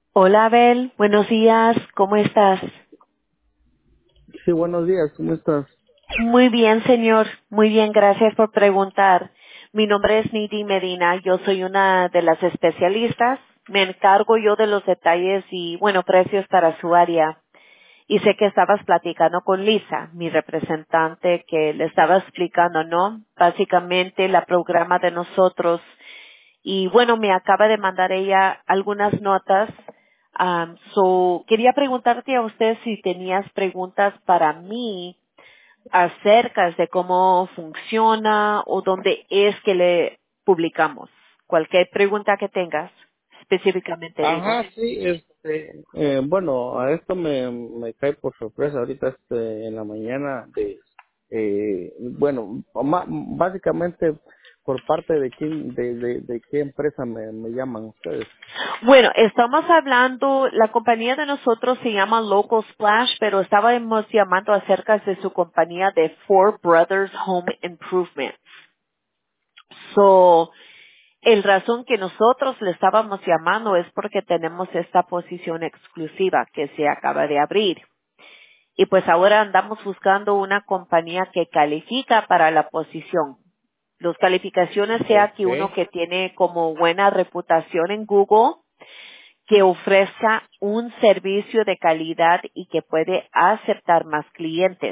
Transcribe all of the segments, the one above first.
Hola Abel, buenos días, ¿cómo estás? Sí, buenos días, ¿cómo estás? Muy bien, señor, muy bien, gracias por preguntar. Mi nombre es Nidi Medina, yo soy una de las especialistas, me encargo yo de los detalles y, bueno, precios para su área. Y sé que estabas platicando con Lisa, mi representante, que le estaba explicando, ¿no? Básicamente la programa de nosotros. Y bueno, me acaba de mandar ella algunas notas. Quería preguntarte a usted si tenías preguntas para mí acerca de cómo funciona o dónde es que le publicamos. Cualquier pregunta que tengas, específicamente digo. Ajá, sí, bueno, a esto me cae por sorpresa ahorita en la mañana bueno, básicamente por parte de quién, de qué empresa me llaman ustedes. Bueno, estamos hablando, la compañía de nosotros se llama Local Splash, pero estábamos llamando acerca de su compañía de Four Brothers Home Improvement. So, el razón que nosotros le estábamos llamando es porque tenemos esta posición exclusiva que se acaba de abrir. Y pues ahora andamos buscando una compañía que califica para la posición. Las calificaciones sea que uno Okay. que tiene como buena reputación en Google, que ofrezca un servicio de calidad y que puede aceptar más clientes.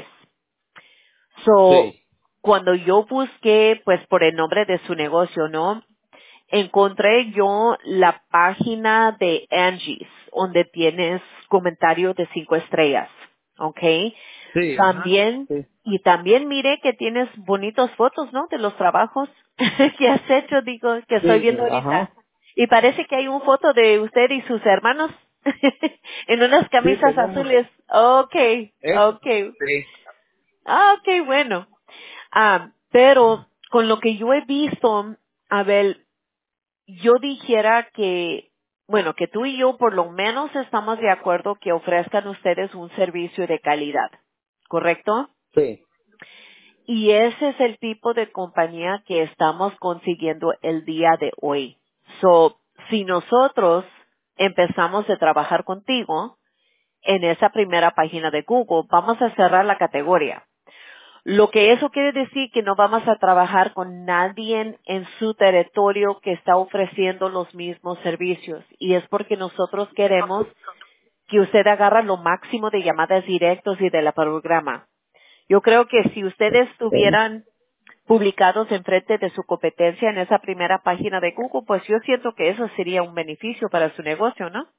So, Sí, cuando yo busqué, pues por el nombre de su negocio, ¿no? Encontré yo la página de Angie's, donde tienes comentarios de 5 estrellas, ¿ok? sí, ajá, También, sí, y también miré que tienes bonitas fotos, ¿no? De los trabajos que has hecho, digo, que estoy sí, viendo ahorita. ajá, Y parece que hay una foto de usted y sus hermanos en unas sí, camisas tenemos azules. Okay, eso, okay. sí, Okay, bueno. Pero con lo que yo he visto, Abel, yo dijera que, bueno, que tú y yo por lo menos estamos de acuerdo que ofrezcan ustedes un servicio de calidad, ¿correcto? sí, Y ese es el tipo de compañía que estamos consiguiendo el día de hoy. So, si nosotros empezamos a trabajar contigo en esa primera página de Google, vamos a cerrar la categoría. Lo que eso quiere decir que no vamos a trabajar con nadie en su territorio que está ofreciendo los mismos servicios. Y es porque nosotros queremos que usted agarre lo máximo de llamadas directos y de la programa. Yo creo que si ustedes sí, estuvieran publicados enfrente de su competencia en esa primera página de Google, pues yo siento que eso sería un beneficio para su negocio, ¿no?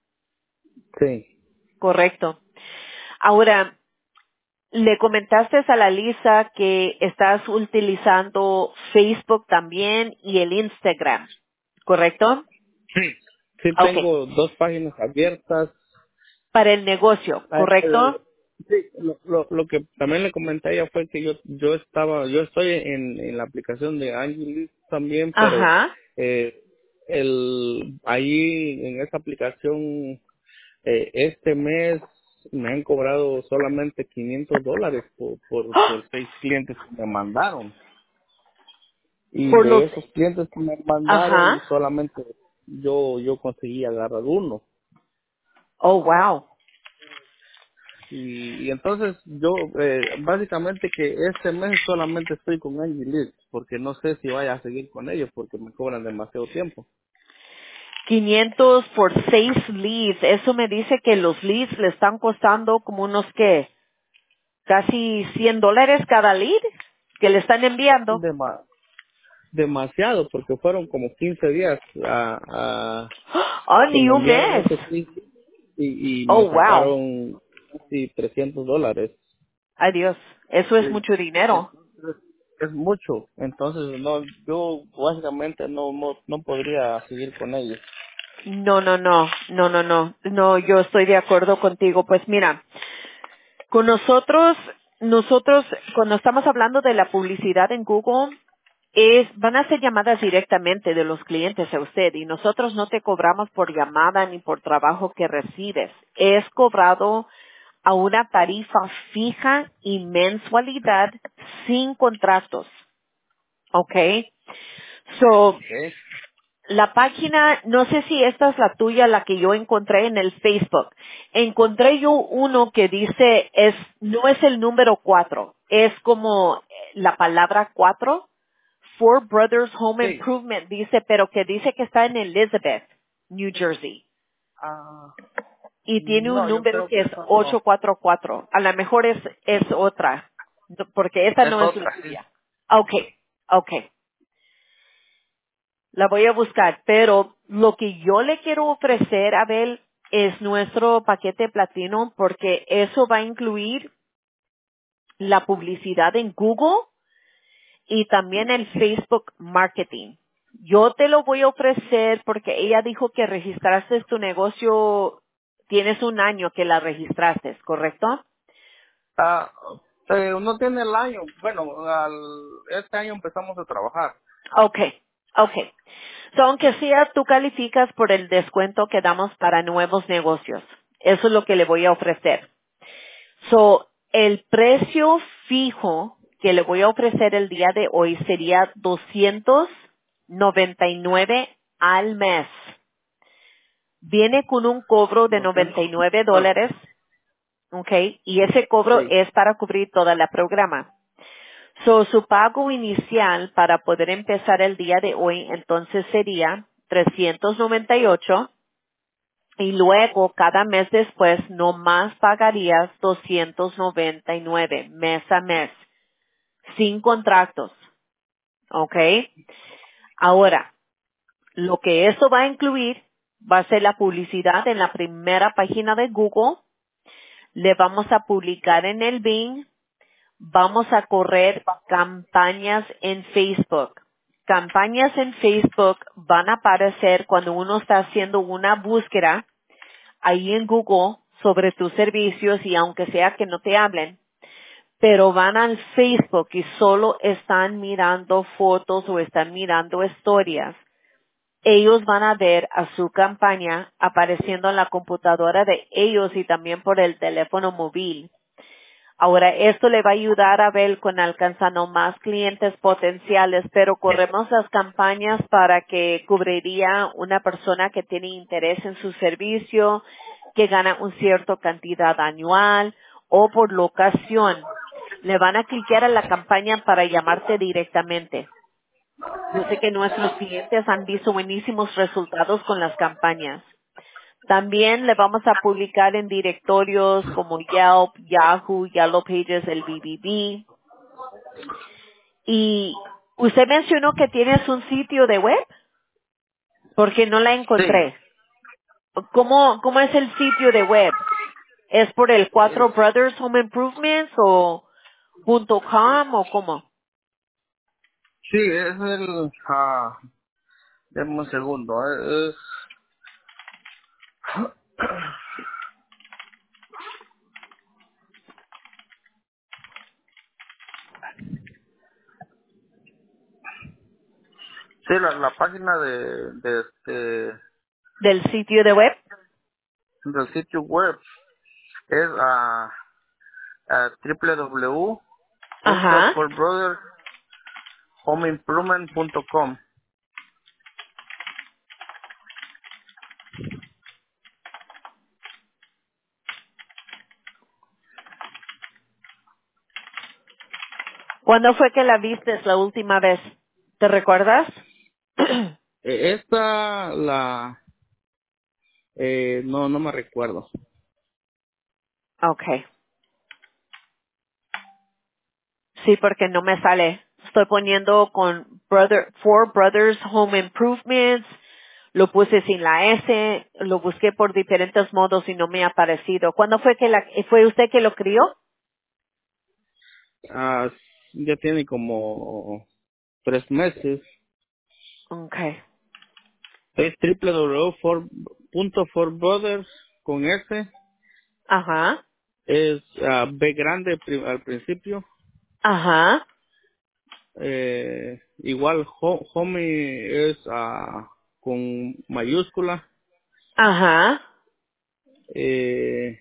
sí. Correcto. Ahora, le comentaste a la Lisa que estás utilizando Facebook también y el Instagram, ¿correcto? Sí, Okay. tengo dos páginas abiertas. Para el negocio, Ah, ¿correcto? sí, lo que también le comenté a ella fue que yo estoy en la aplicación de Angelis también, pero Ajá. eh, ahí en esa aplicación este mes me han cobrado solamente $500 por ¡Ah! 6 clientes que me mandaron, y Por los, de esos clientes que me mandaron ajá. solamente yo conseguí agarrar uno. Oh, wow. Y entonces yo, básicamente que este mes solamente estoy con Angie Lead, porque no sé si vaya a seguir con ellos, porque me cobran demasiado tiempo. 500 por 6 leads. Eso me dice que los leads le están costando como unos que casi $100 cada lead que le están enviando. Dema- Demasiado, porque fueron como 15 días Oh, que ni me un enviaron mes. esos leads, y Oh, me wow. sacaron casi $300. Ay, Dios. Eso es Y mucho dinero. entonces es mucho, entonces no, yo básicamente no podría seguir con ellos. No, no, no, no, no, no, no, yo estoy de acuerdo contigo. Pues mira, con nosotros, cuando estamos hablando de la publicidad en Google, van a ser llamadas directamente de los clientes a usted y nosotros no te cobramos por llamada ni por trabajo que recibes. Es cobrado a una tarifa fija y mensualidad sin contratos. ¿Ok? So, ¿Ok? La página, no sé si esta es la tuya, la que yo encontré en el Facebook. Encontré yo uno que dice, no es el número 4, es como la palabra 4. Four Brothers Home Sí. Improvement dice, pero que dice que está en Elizabeth, New Jersey. Ah, Y tiene un no, yo número creo que que es esa no. 844. A lo mejor es otra, porque esa Es no es la otra, sí. tuya. Okay, okay. La voy a buscar, pero lo que yo le quiero ofrecer, Abel, es nuestro paquete platino porque eso va a incluir la publicidad en Google y también el Facebook Marketing. Yo te lo voy a ofrecer porque ella dijo que registraste tu negocio, tienes un año que la registraste, ¿correcto? Ah, no tiene el año. Bueno, este año empezamos a trabajar. Okay, okay. So, aunque sea, tú calificas por el descuento que damos para nuevos negocios. Eso es lo que le voy a ofrecer. So, el precio fijo que le voy a ofrecer el día de hoy sería 299 al mes. Viene con un cobro de 99 200. dólares, ¿ok? Y ese cobro Sí. es para cubrir toda la programa. So, su pago inicial para poder empezar el día de hoy entonces sería 398 y luego cada mes después no más pagarías 299 mes a mes, sin contratos, ¿ok? Ahora, lo que eso va a incluir va a ser la publicidad en la primera página de Google, le vamos a publicar en el Bing, vamos a correr campañas en Facebook. Campañas en Facebook van a aparecer cuando uno está haciendo una búsqueda ahí en Google sobre tus servicios y aunque sea que no te hablen, pero van al Facebook y solo están mirando fotos o están mirando historias, ellos van a ver a su campaña apareciendo en la computadora de ellos y también por el teléfono móvil. Ahora, esto le va a ayudar a ver con alcanzando más clientes potenciales, pero corremos las campañas para que cubriría una persona que tiene interés en su servicio, que gana una cierta cantidad anual o por locación. Le van a clicar a la campaña para llamarte directamente. Yo sé que nuestros clientes han visto buenísimos resultados con las campañas. También le vamos a publicar en directorios como Yelp, Yahoo, Yellow Pages, el BBB. Y usted mencionó que tienes un sitio de web porque no la Sí. encontré. ¿Cómo es el sitio de web? ¿Es por el Es, Cuatro Brothers Home Improvements o .com o cómo? sí, es el... deme un segundo. Sí, la página ¿Del sitio de web? del sitio web es Ajá. www.fourbrothershomeimprovement.com. ¿Cuándo fue que la viste la última vez? ¿Te recuerdas? Esta, no me recuerdo. Okay. Sí, porque no me sale. Estoy poniendo con Four Brothers Home Improvements. Lo puse sin la S. Lo busqué por diferentes modos y no me ha aparecido. ¿Cuándo fue fue usted que lo crió? Ah, ya tiene como 3 meses. Okay. Es www.forbrothers con S. Ajá. Es B grande al principio. Ajá. Igual homie es con mayúscula. Ajá. Eh,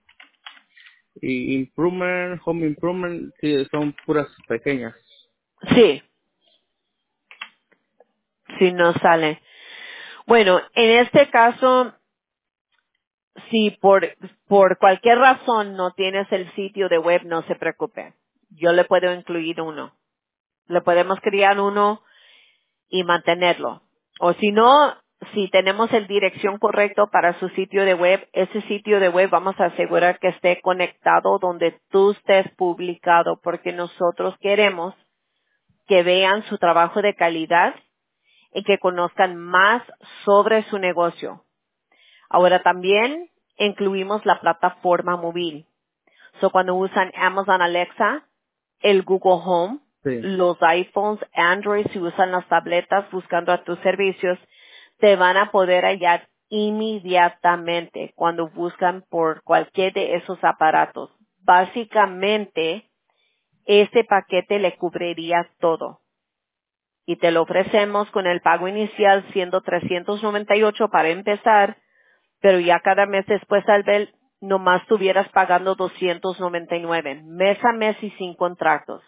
y improvement, home improvement, sí, son puras pequeñas. Sí. Sí, no sale. Bueno, en este caso, si por cualquier razón no tienes el sitio de web, no se preocupe. Yo le puedo incluir uno. Le podemos crear uno y mantenerlo. O si no, si tenemos el dirección correcto para su sitio de web, ese sitio de web vamos a asegurar que esté conectado donde tú estés publicado, porque nosotros queremos que vean su trabajo de calidad y que conozcan más sobre su negocio. Ahora también incluimos la plataforma móvil. So, cuando usan Amazon Alexa, el Google Home, Sí. los iPhones, Android, si usan las tabletas buscando a tus servicios, te van a poder hallar inmediatamente cuando buscan por cualquier de esos aparatos. Básicamente, este paquete le cubriría todo. Y te lo ofrecemos con el pago inicial siendo 398 para empezar, pero ya cada mes después tal vez nomás estuvieras pagando 299, mes a mes y sin contratos.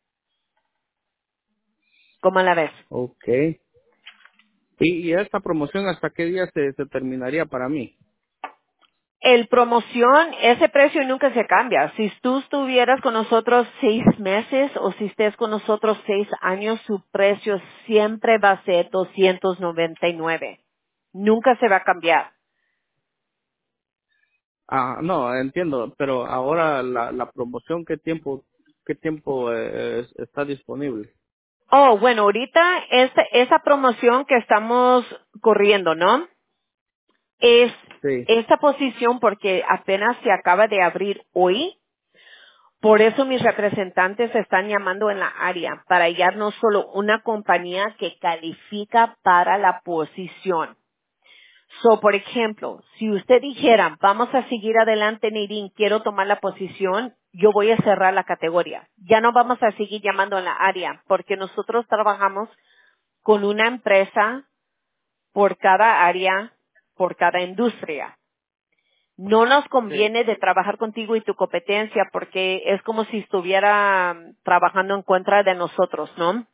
¿Cómo la ves? Okay. ¿Y esta promoción hasta qué día se terminaría para mí? El promoción, ese precio nunca se cambia. Si tú estuvieras con nosotros 6 meses o si estés con nosotros 6 años, su precio siempre va a ser 299. Nunca se va a cambiar. Ah, no, entiendo, pero ahora la promoción, qué tiempo está disponible? Oh, bueno, ahorita esa promoción que estamos corriendo, ¿no? Es Sí. esta posición porque apenas se acaba de abrir hoy. Por eso mis representantes están llamando en la área para hallar no solo una compañía que califica para la posición. So, por ejemplo, si usted dijera, vamos a seguir adelante, Nadine, quiero tomar la posición, yo voy a cerrar la categoría. Ya no vamos a seguir llamando en la área porque nosotros trabajamos con una empresa por cada área, por cada industria. No nos Sí. conviene de trabajar contigo y tu competencia porque es como si estuviera trabajando en contra de nosotros, ¿no?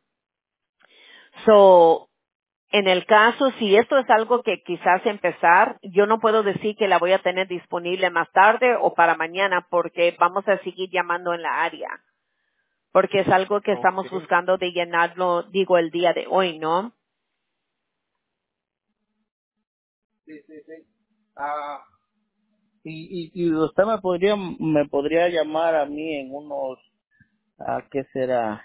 So, en el caso, si esto es algo que quizás empezar, yo no puedo decir que la voy a tener disponible más tarde o para mañana porque vamos a seguir llamando en la área. Porque es algo que estamos Okay. buscando de llenarlo, digo, el día de hoy, ¿no? Sí, sí, sí. Ah, y usted me podría llamar a mí en unos, ¿qué será?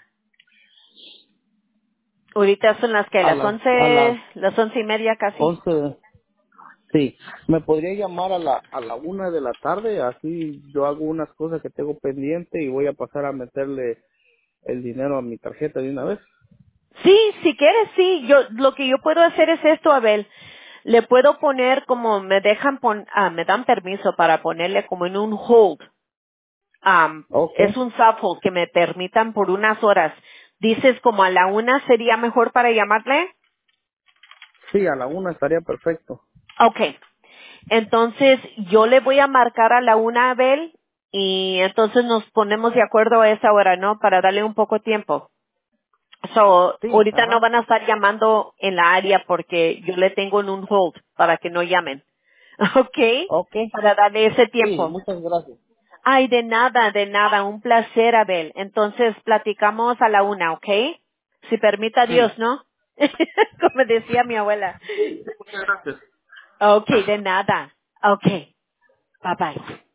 Ahorita son las que, A las las 11:30 casi. 11. Sí, me podría llamar a la 1 de la tarde, así yo hago unas cosas que tengo pendiente y voy a pasar a meterle el dinero a mi tarjeta de una vez. Sí, si quieres, sí. Lo que yo puedo hacer es esto, Abel. Le puedo poner como me dan permiso para ponerle como en un hold. Es Okay. un soft hold que me permitan por unas horas. Dices como a la 1 sería mejor para llamarle. Sí, a la 1 estaría perfecto. Okay. Entonces yo le voy a marcar a la 1, Abel, y entonces nos ponemos de acuerdo a esa hora, ¿no? Para darle un poco tiempo. So, Sí, ahorita no ajá. van a estar llamando en la área porque yo le tengo en un hold para que no llamen. ¿Ok? Okay. Para darle ese Sí, tiempo. muchas gracias. Ay, de nada. Un placer, Abel. Entonces, platicamos a la 1, ¿ok? Si permita Sí. Dios, ¿no? Como decía mi abuela. Sí, muchas gracias. Ok, de nada. Ok. Bye bye.